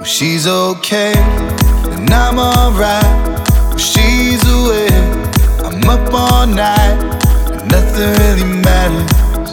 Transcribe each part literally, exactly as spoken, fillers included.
When she's okay, then I'm alright. When she's away, I'm up all night, and nothing really matters.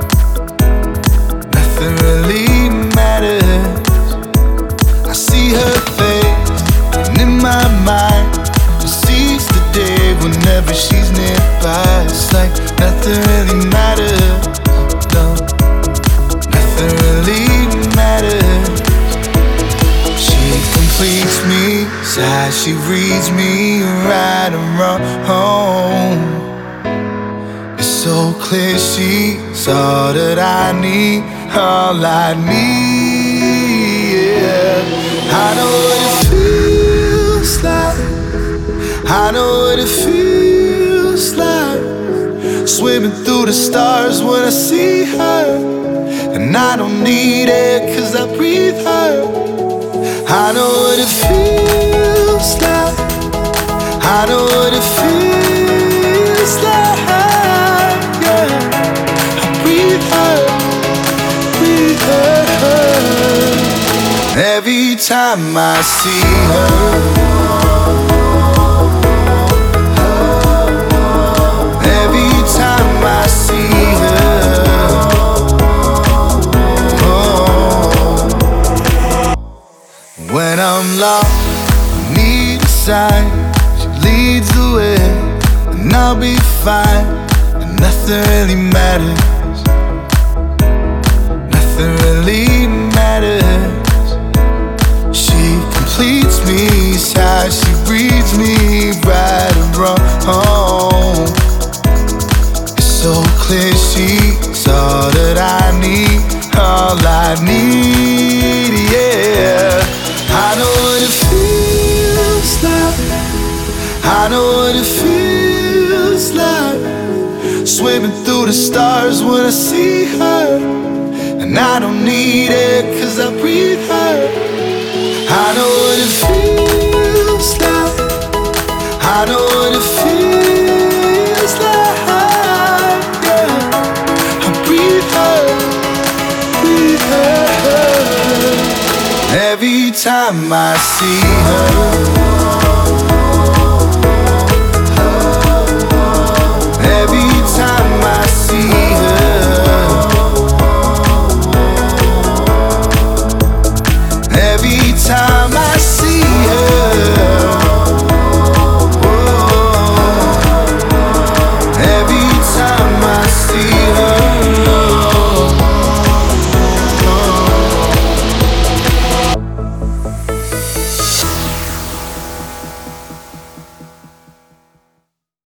Nothing really matters. I see her face, and in my mind, she sees the day whenever she's nearby. It's like nothing really matters. No, nothing really matters. She completes me, sighs, she reads me right and wrong. It's so clear she's all that I need, all I need, yeah. I know what it feels like, I know what it feels like, swimming through the stars when I see her. And I don't need it cause I breathe her. I know what it feels like, I know what it feels like, yeah. I breathe her, breathe her. Every time I see her, when I'm lost, I need a sign. She leads the way, and I'll be fine. And nothing really matters. Nothing really matters. She completes me, sighs, she breathes me right and wrong. It's so clear she's all that I need, all I need, yeah. I know what it feels like, I know what it feels like, swimming through the stars when I see her. And I don't need it cause I breathe her. I know what it feels like, I know what it feels like, yeah. I breathe her, breathe her. Every time I see her,